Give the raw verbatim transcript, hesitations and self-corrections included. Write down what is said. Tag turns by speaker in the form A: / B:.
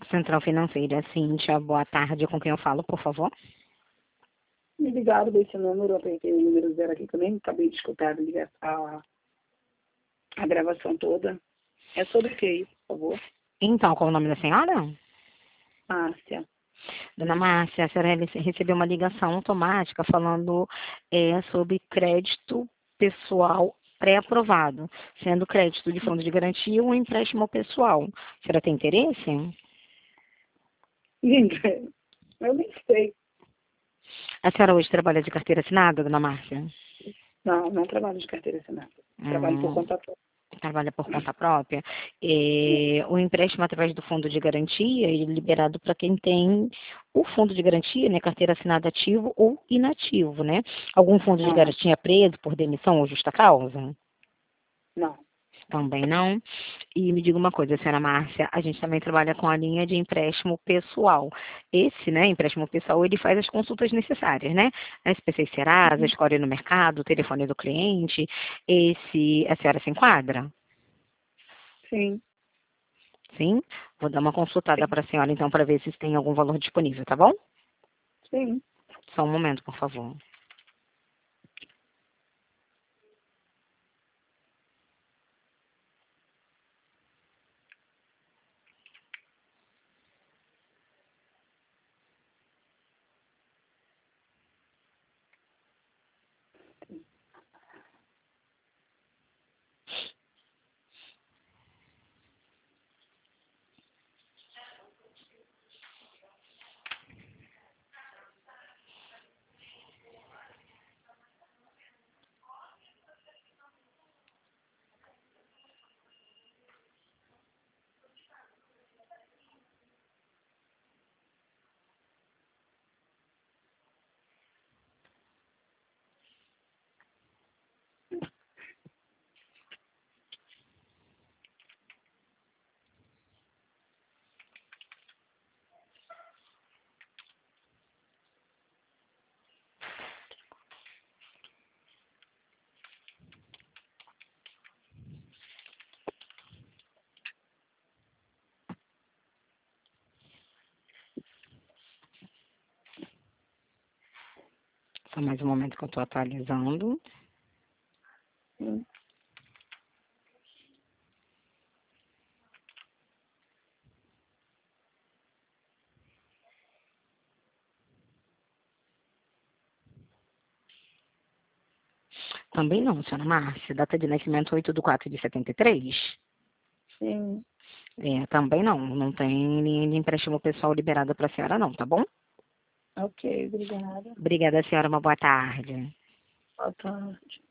A: Central Financeira, Cíntia, boa tarde. Com quem eu falo, por favor?
B: Me ligaram desse número, eu apertei o número zero aqui também, acabei de escutar a, liga- a, a gravação toda. É sobre o que, por favor?
A: Então, qual o nome da senhora?
B: Márcia.
A: Dona Márcia, a senhora rece- recebeu uma ligação automática falando é, sobre crédito pessoal pré-aprovado, sendo crédito de fundo de garantia ou empréstimo pessoal. A senhora tem interesse?
B: Linda, eu nem sei.
A: A senhora hoje trabalha de carteira assinada, Dona Márcia?
B: Não, não trabalho de carteira assinada. Trabalho por
A: Hum,
B: conta própria.
A: trabalha por conta própria. É, o empréstimo através do fundo de garantia ele é liberado para quem tem o fundo de garantia, né, carteira assinada ativo ou inativo, né? Algum fundo de
B: Ah,
A: garantia preso por demissão ou justa causa?
B: não.
A: Também não. E me diga uma coisa, senhora Márcia, a gente também trabalha com a linha de empréstimo pessoal. Esse, né, empréstimo pessoal, ele faz as consultas necessárias, né? A S P C Serasa, a escolha no mercado, o telefone do cliente. Esse, a senhora se enquadra?
B: Sim,
A: Sim? Vou dar uma consultada
B: sim,
A: para a senhora, então, para ver se tem algum valor disponível, tá bom?
B: sim.
A: Só um momento, por favor. Só mais um momento que eu estou atualizando.
B: Sim.
A: Também não, senhora Márcia. Data de nascimento oito de quatro de setenta e três.
B: Sim.
A: É, também não. Não tem linha de empréstimo pessoal liberada para a senhora, não, tá bom?
B: Ok, obrigada.
A: Obrigada, senhora. Uma boa tarde.
B: Boa tarde.